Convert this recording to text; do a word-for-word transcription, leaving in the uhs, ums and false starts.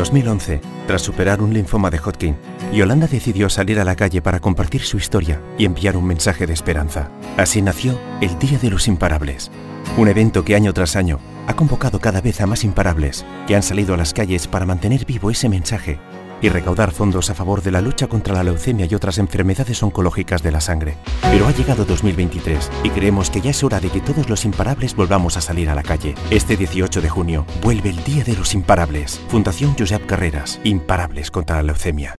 dos mil once, tras superar un linfoma de Hodgkin, Yolanda decidió salir a la calle para compartir su historia y enviar un mensaje de esperanza. Así nació el Día de los Imparables, un evento que año tras año ha convocado cada vez a más imparables que han salido a las calles para mantener vivo ese mensaje y recaudar fondos a favor de la lucha contra la leucemia y otras enfermedades oncológicas de la sangre. Pero ha llegado dos mil veintitrés y creemos que ya es hora de que todos los imparables volvamos a salir a la calle. Este dieciocho de junio vuelve el Día de los Imparables. Fundación Josep Carreras. Imparables contra la leucemia.